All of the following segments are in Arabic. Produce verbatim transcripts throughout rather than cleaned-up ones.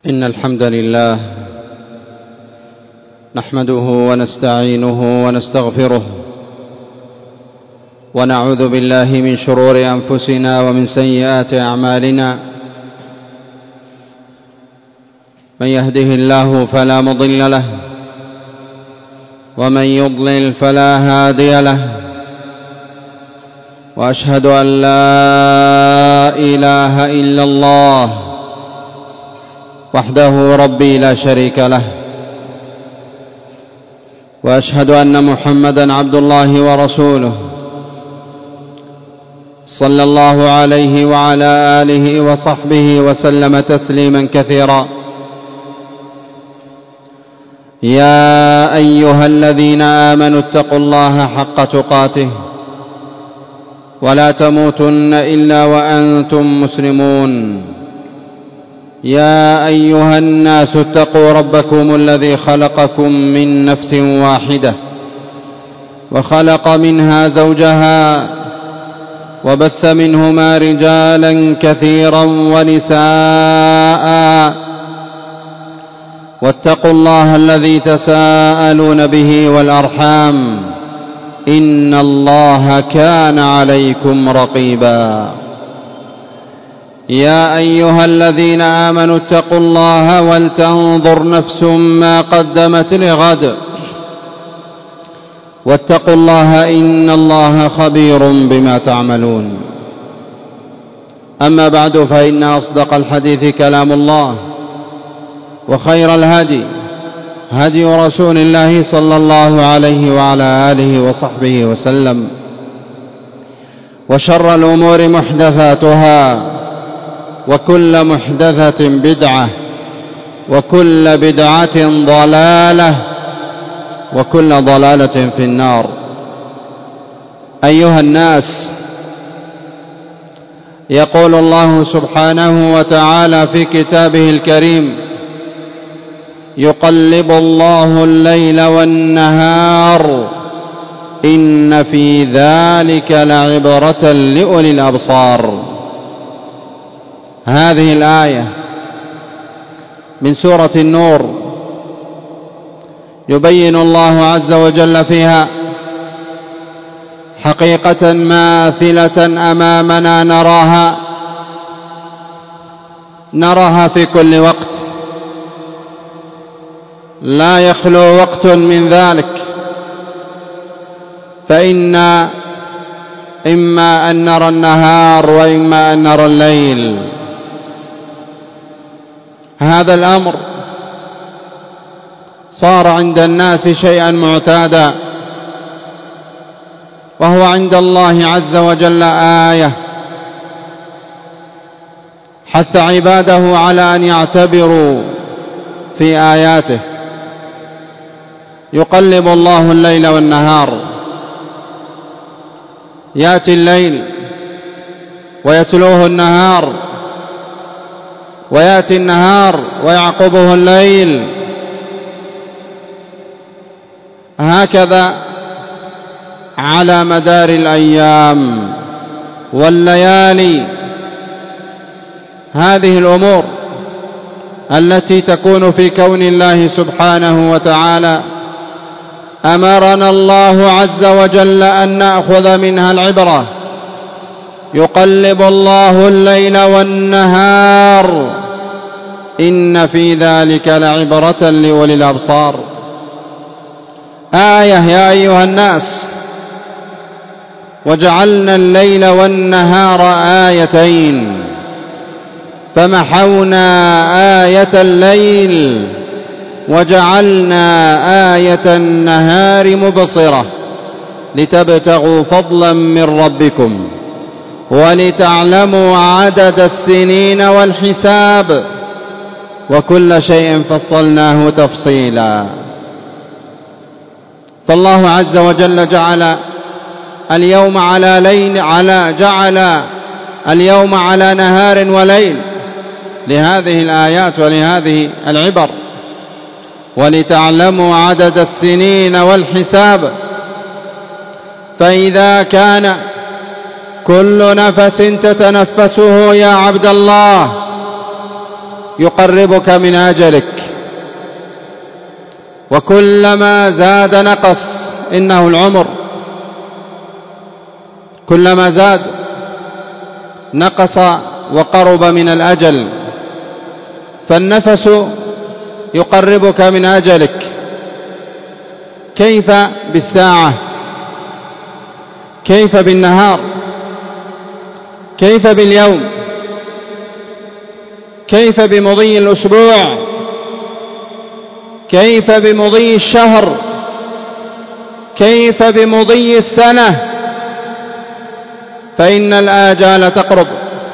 إن الحمد لله نحمده ونستعينه ونستغفره ونعوذ بالله من شرور أنفسنا ومن سيئات أعمالنا. من يهده الله فلا مضل له ومن يضلل فلا هادي له، وأشهد أن لا إله إلا الله وحده ربي لا شريك له، وأشهد أن محمدًا عبد الله ورسوله صلى الله عليه وعلى آله وصحبه وسلم تسليمًا كثيرًا. يا أيها الذين آمنوا اتقوا الله حق تقاته ولا تموتن إلا وأنتم مسلمون. يا أيها الناس اتقوا ربكم الذي خلقكم من نفس واحدة وخلق منها زوجها وبث منهما رجالا كثيرا ونساء، واتقوا الله الذي تساءلون به والأرحام إن الله كان عليكم رقيبا. يا أيها الذين آمنوا اتقوا الله ولتنظر نفس ما قدمت لغد واتقوا الله إن الله خبير بما تعملون. أما بعد، فإن أصدق الحديث كلام الله، وخير الهدي هدي رسول الله صلى الله عليه وعلى آله وصحبه وسلم، وشر الأمور محدثاتها، وكل محدثة بدعة، وكل بدعة ضلالة، وكل ضلالة في النار. أيها الناس، يقول الله سبحانه وتعالى في كتابه الكريم: يقلب الله الليل والنهار إن في ذلك لعبرة لأولي الأبصار. هذه الآية من سورة النور يبين الله عز وجل فيها حقيقة ماثلة أمامنا نراها نراها في كل وقت، لا يخلو وقت من ذلك، فإن إما أن نرى النهار وإما أن نرى الليل. هذا الأمر صار عند الناس شيئا معتادا، وهو عند الله عز وجل آية حث عباده على أن يعتبروا في آياته. يقلب الله الليل والنهار، يأتي الليل ويتلوه النهار، ويأتي النهار ويعقبه الليل، هكذا على مدار الأيام والليالي. هذه الأمور التي تكون في كون الله سبحانه وتعالى أمرنا الله عز وجل أن نأخذ منها العبرة. يقلب الله الليل والنهار إن في ذلك لعبرة لأولي الأبصار. آية يا أيها الناس، وجعلنا الليل والنهار آيتين، فمحونا آية الليل وجعلنا آية النهار مبصرة لتبتغوا فضلا من ربكم ولتعلموا عدد السنين والحساب وكل شيء فصلناه تفصيلا. فالله عز وجل جعل اليوم على ليل على جعل اليوم على نهار وليل لهذه الآيات ولهذه العبر، ولتعلموا عدد السنين والحساب. فإذا كان كل نفس تتنفسه يا عبد الله يقربك من أجلك، وكلما زاد نقص. إنه العمر كلما زاد نقص وقرب من الأجل. فالنفس يقربك من أجلك. كيف بالساعة؟ كيف بالنهار؟ كيف باليوم؟ كيف بمضي الأسبوع؟ كيف بمضي الشهر؟ كيف بمضي السنة؟ فإن الآجال تقرب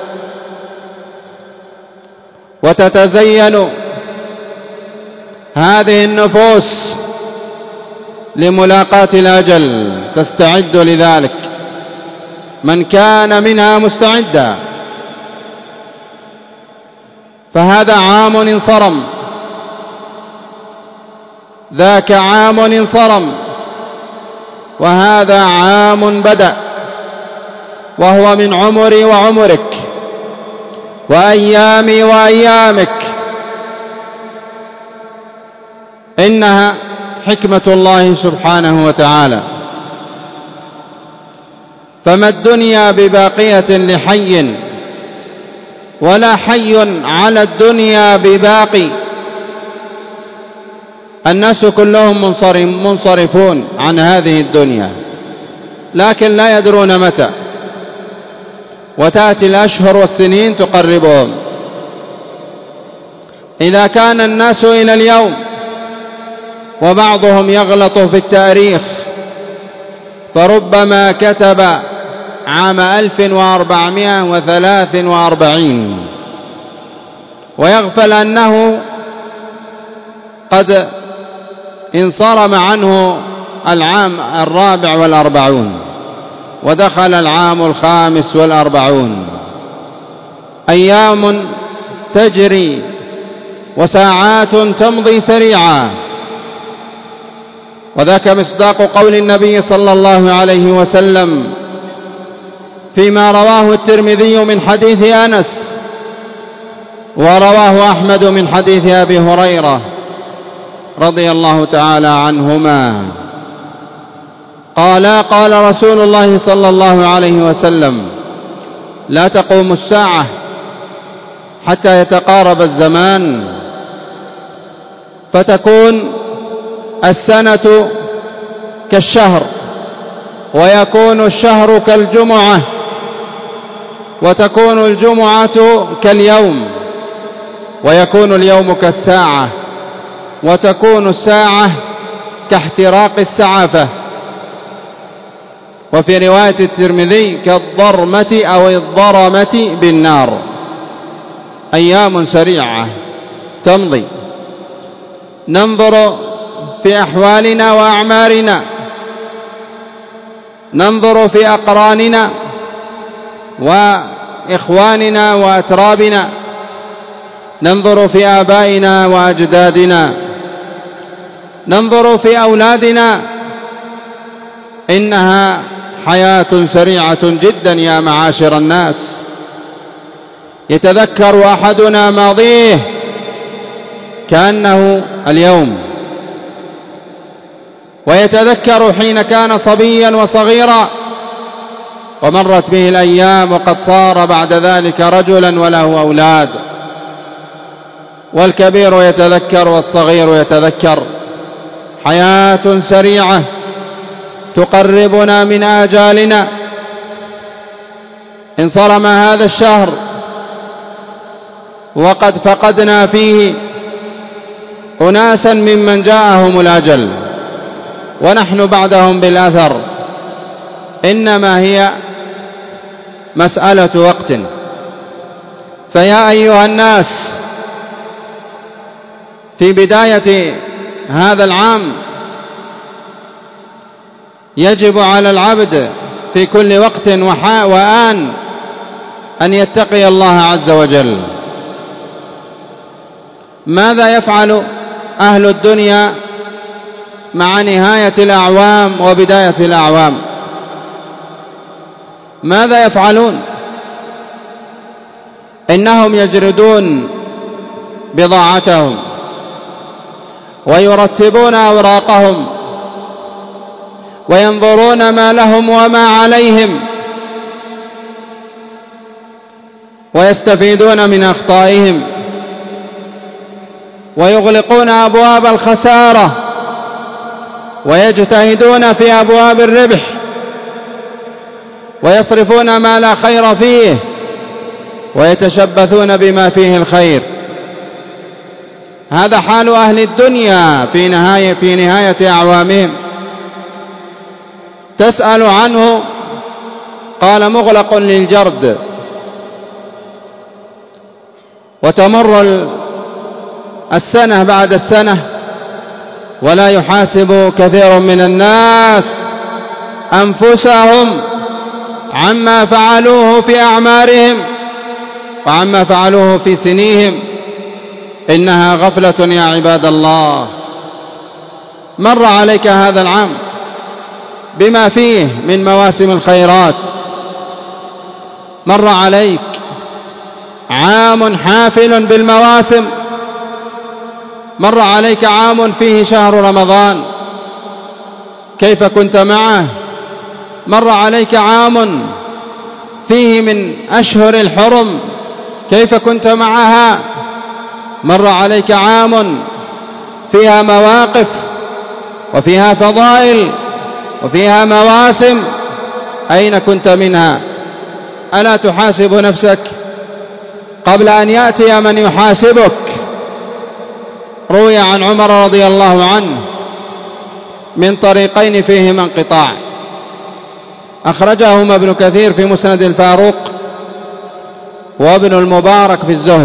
وتتزين هذه النفوس لملاقاة الأجل، تستعد لذلك من كان منها مستعدا. فهذا عام انصرم، ذاك عام انصرم، وهذا عام بدأ، وهو من عمري وعمرك وأيامي وأيامك. إنها حكمة الله سبحانه وتعالى. فما الدنيا بباقية لحي، ولا حي على الدنيا بباقي. الناس كلهم منصرفون عن هذه الدنيا، لكن لا يدرون متى، وتأتي الأشهر والسنين تقربهم. إذا كان الناس إلى اليوم، وبعضهم يغلط في التاريخ، فربما كتب عام ألف وأربعمائة وثلاث وأربعين ويغفل أنه قد انصرم عنه العام الرابع والأربعون ودخل العام الخامس والأربعون. أيام تجري وساعات تمضي سريعا، وذاك مصداق قول النبي صلى الله عليه وسلم فيما رواه الترمذي من حديث أنس، ورواه أحمد من حديث أبي هريرة رضي الله تعالى عنهما قال: قال رسول الله صلى الله عليه وسلم: لا تقوم الساعة حتى يتقارب الزمان، فتكون السنة كالشهر، ويكون الشهر كالجمعة، وتكون الجمعة كاليوم، ويكون اليوم كالساعة، وتكون الساعة كاحتراق السعافة، وفي رواية الترمذي كالضرمة أو الضرمة بالنار. أيام سريعة تمضي. ننظر في أحوالنا وأعمارنا، ننظر في أقراننا وإخواننا وأترابنا، ننظر في آبائنا وأجدادنا، ننظر في أولادنا. إنها حياة سريعة جدا يا معاشر الناس. يتذكر أحدنا ماضيه كأنه اليوم، ويتذكر حين كان صبيا وصغيرا ومرت به الأيام وقد صار بعد ذلك رجلا وله أولاد. والكبير يتذكر والصغير يتذكر. حياة سريعة تقربنا من آجالنا. انصرم هذا الشهر وقد فقدنا فيه أناسا ممن جاءهم الأجل، ونحن بعدهم بالأثر. إنما هي مسألة وقت. فيا أيها الناس، في بداية هذا العام يجب على العبد في كل وقت وآن أن يتقي الله عز وجل. ماذا يفعل أهل الدنيا مع نهاية الأعوام وبداية الأعوام؟ ماذا يفعلون؟ إنهم يجردون بضاعتهم ويرتبون أوراقهم وينظرون ما لهم وما عليهم ويستفيدون من أخطائهم ويغلقون أبواب الخسارة ويجتهدون في أبواب الربح ويصرفون ما لا خير فيه ويتشبثون بما فيه الخير. هذا حال أهل الدنيا في نهاية, في نهاية أعوامهم. تسأل عنه قال مغلق للجرد، وتمر السنة بعد السنة ولا يحاسب كثير من الناس أنفسهم عما فعلوه في أعمارهم وعما فعلوه في سنيهم. إنها غفلة يا عباد الله. مر عليك هذا العام بما فيه من مواسم الخيرات، مر عليك عام حافل بالمواسم، مر عليك عام فيه شهر رمضان كيف كنت معه، مر عليك عام فيه من أشهر الحرم كيف كنت معها، مر عليك عام فيها مواقف وفيها فضائل وفيها مواسم، أين كنت منها؟ ألا تحاسب نفسك قبل أن يأتي من يحاسبك؟ روي عن عمر رضي الله عنه من طريقين فيهما انقطاع، أخرجهما ابن كثير في مسند الفاروق وابن المبارك في الزهد،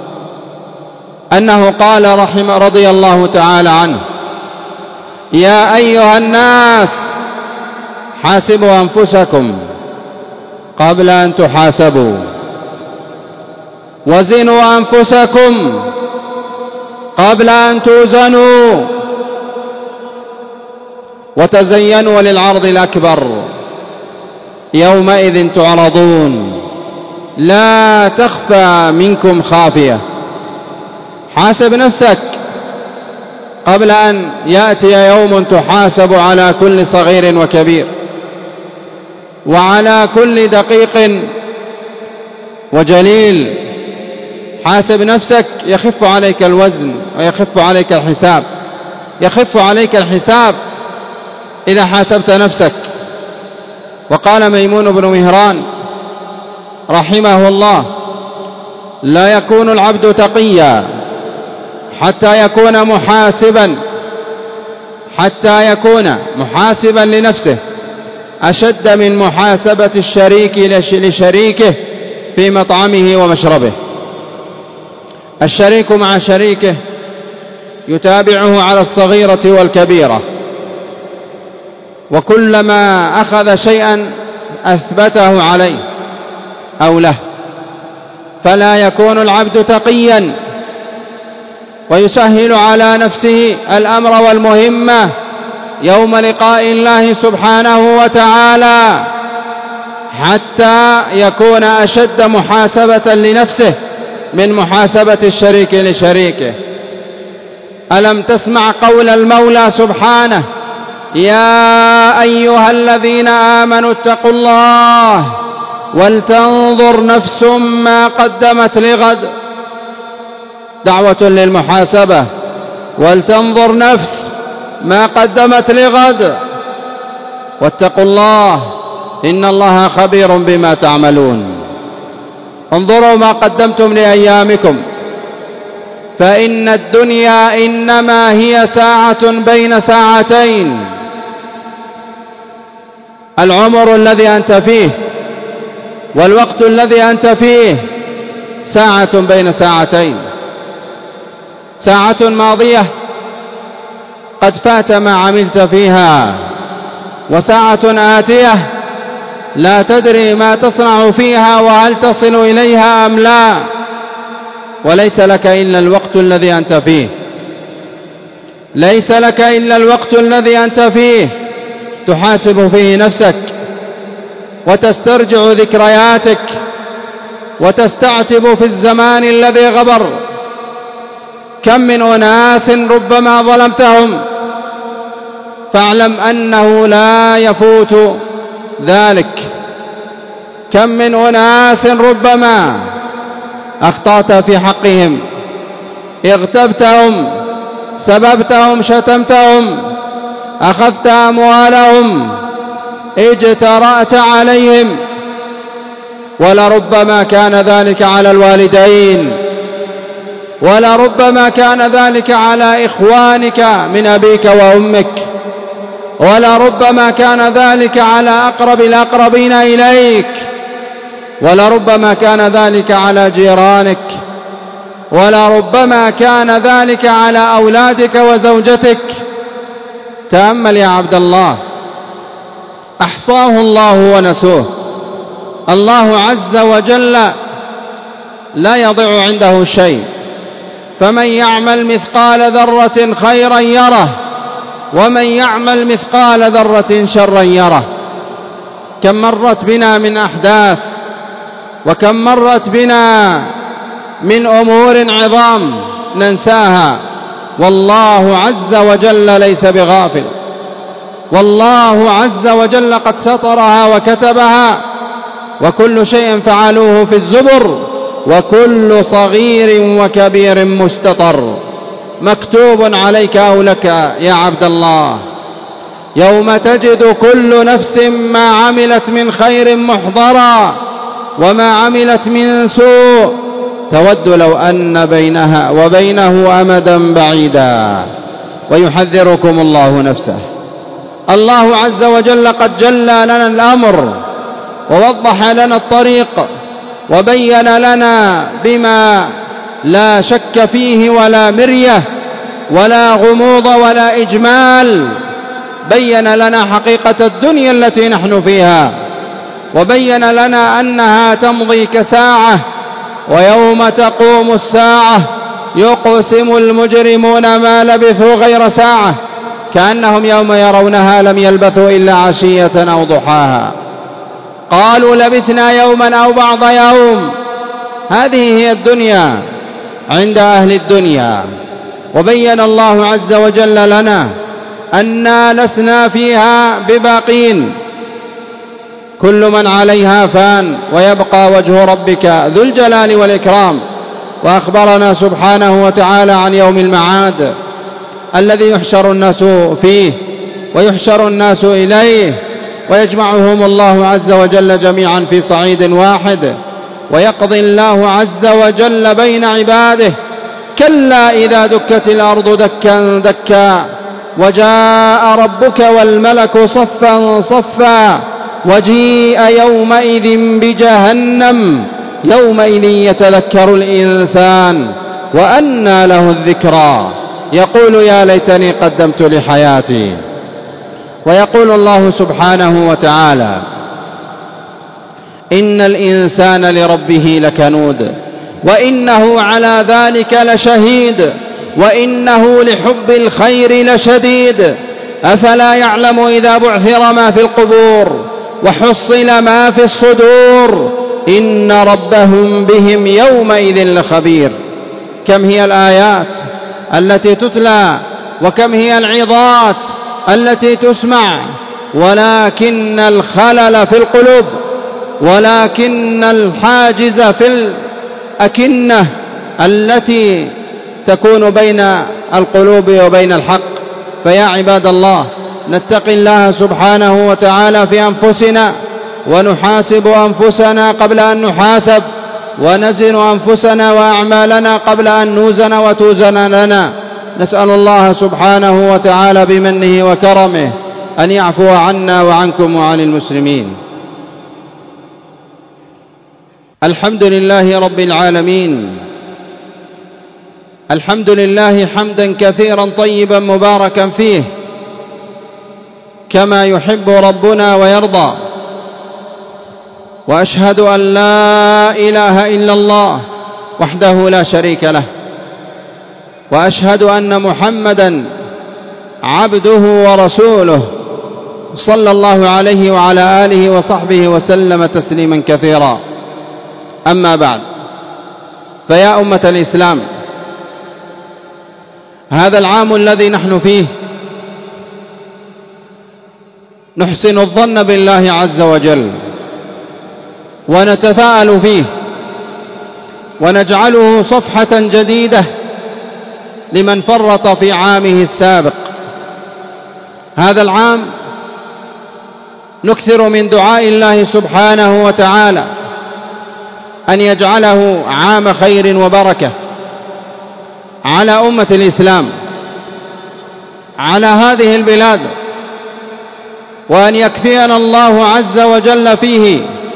أنه قال رحمه رضي الله تعالى عنه: يا أيها الناس حاسبوا أنفسكم قبل أن تحاسبوا، وزنوا أنفسكم قبل أن توزنوا، وتزينوا للعرض الأكبر يومئذ تعرضون لا تخفى منكم خافية. حاسب نفسك قبل أن يأتي يوم تحاسب على كل صغير وكبير وعلى كل دقيق وجليل. حاسب نفسك، يخف عليك الوزن ويخف عليك الحساب، يخف عليك الحساب إذا حاسبت نفسك. وقال ميمون بن مهران رحمه الله: لا يكون العبد تقيا حتى يكون محاسبا حتى يكون محاسبا لنفسه أشد من محاسبة الشريك لشريكه في مطعمه ومشربه. الشريك مع شريكه يتابعه على الصغيرة والكبيرة، وكلما أخذ شيئا أثبته عليه أو له. فلا يكون العبد تقيا ويسهل على نفسه الأمر والمهمة يوم لقاء الله سبحانه وتعالى حتى يكون أشد محاسبة لنفسه من محاسبة الشريك لشريكه. ألم تسمع قول المولى سبحانه: يا أيها الذين آمنوا اتقوا الله ولتنظر نفس ما قدمت لغد. دعوة للمحاسبة، ولتنظر نفس ما قدمت لغد، واتقوا الله إن الله خبير بما تعملون. انظروا ما قدمتم لأيامكم، فإن الدنيا إنما هي ساعة بين ساعتين. العمر الذي أنت فيه والوقت الذي أنت فيه ساعة بين ساعتين، ساعة ماضية قد فات ما عملت فيها، وساعة آتية لا تدري ما تصنع فيها وهل تصل إليها أم لا. وليس لك إلا الوقت الذي أنت فيه، ليس لك إلا الوقت الذي أنت فيه تحاسب فيه نفسك وتسترجع ذكرياتك وتستعتب في الزمان الذي غبر كم من أناس ربما ظلمتهم، فاعلم أنه لا يفوت ذلك. كم من أناس ربما أخطأت في حقهم، اغتبتهم، سببتهم، شتمتهم، أخذت أموالهم، اجترأت عليهم، ولربما كان ذلك على الوالدين، ولربما كان ذلك على إخوانك من أبيك وأمك، ولربما كان ذلك على أقرب الأقربين إليك، ولربما كان ذلك على جيرانك، ولربما كان ذلك على أولادك وزوجتك. تأمل يا عبد الله، أحصاه الله ونسوه. الله عز وجل لا يضع عنده شيء، فمن يعمل مثقال ذرة خيرا يره، ومن يعمل مثقال ذرة شرا يره. كم مرت بنا من أحداث، وكم مرت بنا من أمور عظام ننساها، والله عز وجل ليس بغافل، والله عز وجل قد سطرها وكتبها، وكل شيء فعلوه في الزبر، وكل صغير وكبير مستطر مكتوب عليك أو لك يا عبد الله. يوم تجد كل نفس ما عملت من خير محضرا، وما عملت من سوء تود لو أن بينها وبينه أمدا بعيدا. ويحذركم الله نفسه. الله عز وجل قد جلى لنا الأمر، ووضح لنا الطريق، وبين لنا بما لا شك فيه ولا مرية ولا غموض ولا إجمال. بين لنا حقيقة الدنيا التي نحن فيها، وبين لنا أنها تمضي كساعة، ويوم تقوم الساعة يقسم المجرمون ما لبثوا غير ساعة، كأنهم يوم يرونها لم يلبثوا إلا عشية أو ضحاها. قالوا لبثنا يوما أو بعض يوم. هذه هي الدنيا عند أهل الدنيا. وبين الله عز وجل لنا أننا لسنا فيها بباقين، كل من عليها فان، ويبقى وجه ربك ذو الجلال والإكرام. وأخبرنا سبحانه وتعالى عن يوم المعاد الذي يحشر الناس فيه، ويحشر الناس إليه، ويجمعهم الله عز وجل جميعا في صعيد واحد، ويقضي الله عز وجل بين عباده. كلا إذا دكت الأرض دكا دكا، وجاء ربك والملك صفا صفا، وجيء يومئذ بجهنم، يومئذ يتذكر الإنسان وأنى له الذكرى، يقول يا ليتني قدمت لحياتي. ويقول الله سبحانه وتعالى إن الإنسان لربه لكنود، وإنه على ذلك لشهيد، وإنه لحب الخير لشديد، أفلا يعلم إذا بعثر ما في القبور وحصل ما في الصدور إن ربهم بهم يومئذ لخبير. كم هي الآيات التي تتلى، وكم هي العظات التي تسمع، ولكن الخلل في القلوب، ولكن الحاجز في الأكنة التي تكون بين القلوب وبين الحق. فيا عباد الله، نتقي الله سبحانه وتعالى في أنفسنا، ونحاسب أنفسنا قبل أن نحاسب، ونزن أنفسنا وأعمالنا قبل أن نوزن وتوزن لنا. نسأل الله سبحانه وتعالى بمنه وكرمه أن يعفو عنا وعنكم وعن المسلمين. الحمد لله رب العالمين، الحمد لله حمدا كثيرا طيبا مباركا فيه كما يحب ربنا ويرضى. وأشهد أن لا إله إلا الله وحده لا شريك له، وأشهد أن محمدا عبده ورسوله صلى الله عليه وعلى آله وصحبه وسلم تسليما كثيرا. أما بعد، فيا أمة الإسلام، هذا العام الذي نحن فيه نحسن الظن بالله عز وجل ونتفاءل فيه ونجعله صفحة جديدة لمن فرط في عامه السابق. هذا العام نكثر من دعاء الله سبحانه وتعالى أن يجعله عام خير وبركة على أمة الإسلام، على هذه البلاد، وأن يكفينا الله عز وجل فيه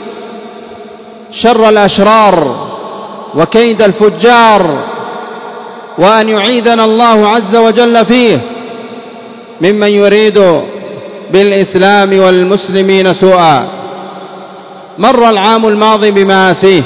شر الأشرار وكيد الفجار، وأن يعيذنا الله عز وجل فيه ممن يريد بالإسلام والمسلمين سوءا. مر العام الماضي بمآسيه،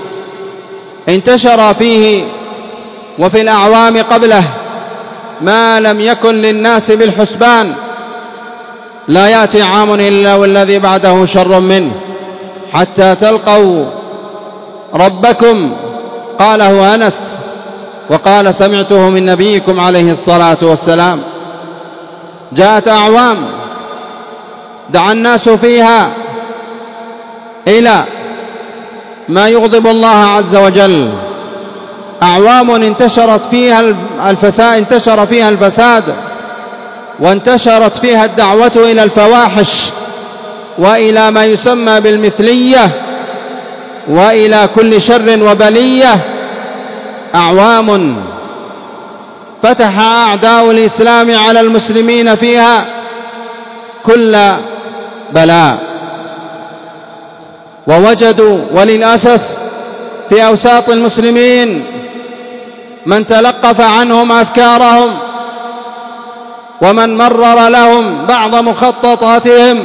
انتشر فيه وفي الأعوام قبله ما لم يكن للناس بالحسبان. لا يأتي عام إلا والذي بعده شر منه حتى تلقوا ربكم، قاله أنس وقال سمعته من نبيكم عليه الصلاة والسلام. جاءت أعوام دعا الناس فيها إلى ما يغضب الله عز وجل، أعوام انتشرت فيها الفساد انتشر فيها الفساد وانتشرت فيها الدعوة إلى الفواحش وإلى ما يسمى بالمثلية وإلى كل شر وبلية. أعوام فتح أعداء الإسلام على المسلمين فيها كل بلاء، ووجدوا وللأسف في أوساط المسلمين من تلقف عنهم أفكارهم ومن مرر لهم بعض مخططاتهم،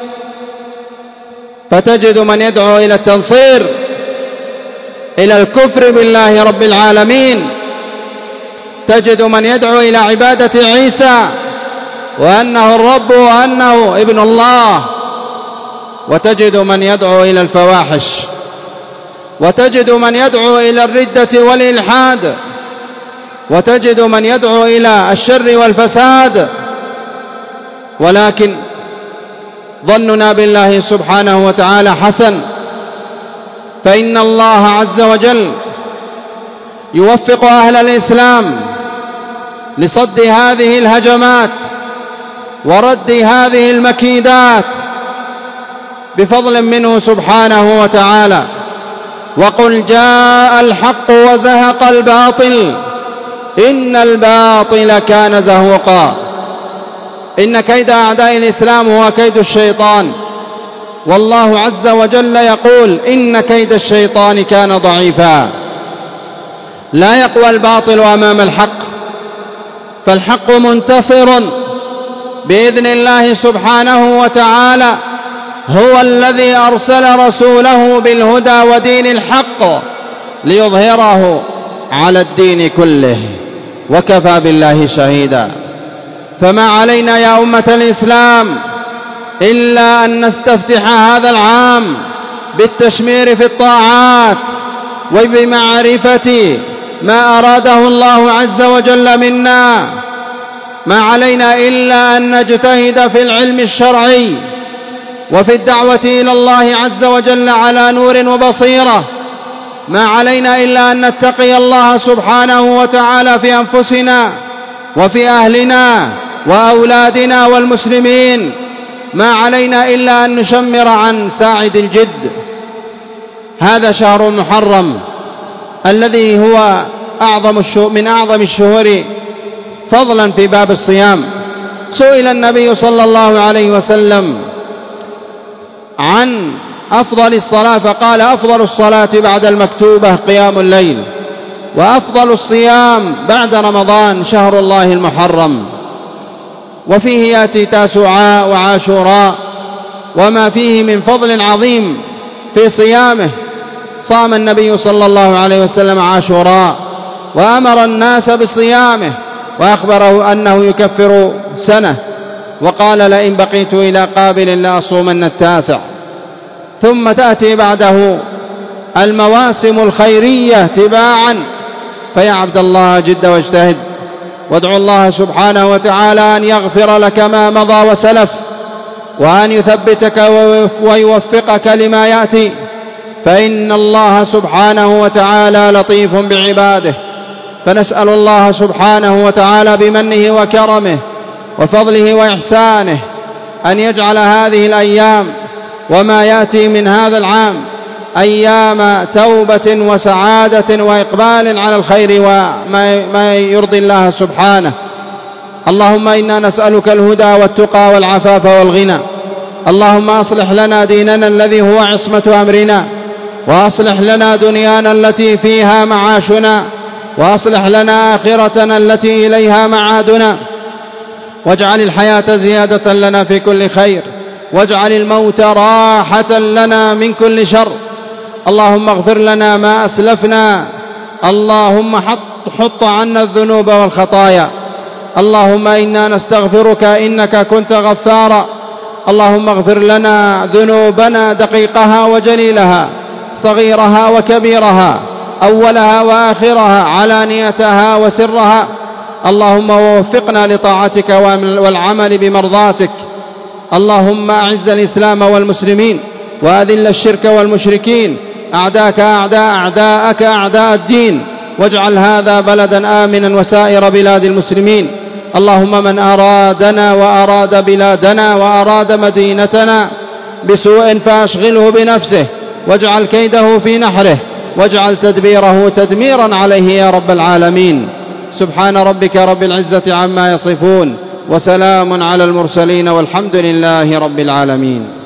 فتجد من يدعو إلى التنصير، إلى الكفر بالله رب العالمين، تجد من يدعو إلى عبادة عيسى وأنه الرب وأنه ابن الله، وتجد من يدعو إلى الفواحش، وتجد من يدعو إلى الردة والإلحاد، وتجد من يدعو إلى الشر والفساد. ولكن ظننا بالله سبحانه وتعالى حسن، فإن الله عز وجل يوفق أهل الإسلام لصد هذه الهجمات ورد هذه المكيدات بفضل منه سبحانه وتعالى. وقل جاء الحق وزهق الباطل إن الباطل كان زهوقا. إن كيد أعداء الإسلام هو كيد الشيطان، والله عز وجل يقول إن كيد الشيطان كان ضعيفا. لا يقوى الباطل أمام الحق، فالحق منتصر بإذن الله سبحانه وتعالى. هو الذي أرسل رسوله بالهدى ودين الحق ليظهره على الدين كله، وكفى بالله شهيدا. فما علينا يا أمة الإسلام إلا أن نستفتح هذا العام بالتشمير في الطاعات وبمعرفة ما أراده الله عز وجل منا. ما علينا إلا أن نجتهد في العلم الشرعي وفي الدعوة إلى الله عز وجل على نور وبصيرة. ما علينا إلا أن نتقي الله سبحانه وتعالى في أنفسنا وفي أهلنا وأولادنا والمسلمين. ما علينا إلا أن نشمر عن ساعد الجد. هذا شهر محرم الذي هو أعظم من أعظم الشهور فضلا في باب الصيام. سئل النبي صلى الله عليه وسلم عن أفضل الصلاة فقال أفضل الصلاة بعد المكتوبة قيام الليل، وأفضل الصيام بعد رمضان شهر الله المحرم. وفيه يأتي تاسعاء وعاشوراء وما فيه من فضل عظيم في صيامه. صام النبي صلى الله عليه وسلم عاشوراء وأمر الناس بصيامه وأخبره أنه يكفر سنة، وقال لئن بقيت إلى قابل لأصومن التاسع. ثم تأتي بعده المواسم الخيرية تباعا، فيا عبد الله جد واجتهد وادعو الله سبحانه وتعالى أن يغفر لك ما مضى وسلف، وأن يثبتك ويوفقك لما يأتي، فإن الله سبحانه وتعالى لطيف بعباده. فنسأل الله سبحانه وتعالى بمنه وكرمه وفضله وإحسانه أن يجعل هذه الأيام وما يأتي من هذا العام أيام توبة وسعادة وإقبال على الخير وما يرضي الله سبحانه. اللهم إنا نسألك الهدى والتقى والعفاف والغنى. اللهم أصلح لنا ديننا الذي هو عصمة أمرنا، وأصلح لنا دنيانا التي فيها معاشنا، وأصلح لنا آخرتنا التي إليها معادنا، واجعل الحياة زيادة لنا في كل خير، واجعل الموت راحة لنا من كل شر. اللهم اغفر لنا ما أسلفنا، اللهم حط, حط عنا الذنوب والخطايا. اللهم إنا نستغفرك إنك كنت غفارا. اللهم اغفر لنا ذنوبنا دقيقها وجليلها، صغيرها وكبيرها، أولها وآخرها، علانيتها وسرها. اللهم ووفقنا لطاعتك والعمل بمرضاتك. اللهم أعز الإسلام والمسلمين، وأذل الشرك والمشركين، أعداك أعداء أعداءك أعداء الدين، واجعل هذا بلدا آمنا وسائر بلاد المسلمين. اللهم من أرادنا وأراد بلادنا وأراد مدينتنا بسوء فأشغله بنفسه، واجعل كيده في نحره، واجعل تدبيره تدميرا عليه يا رب العالمين. سبحان ربك رب العزة عما يصفون، وسلام على المرسلين، والحمد لله رب العالمين.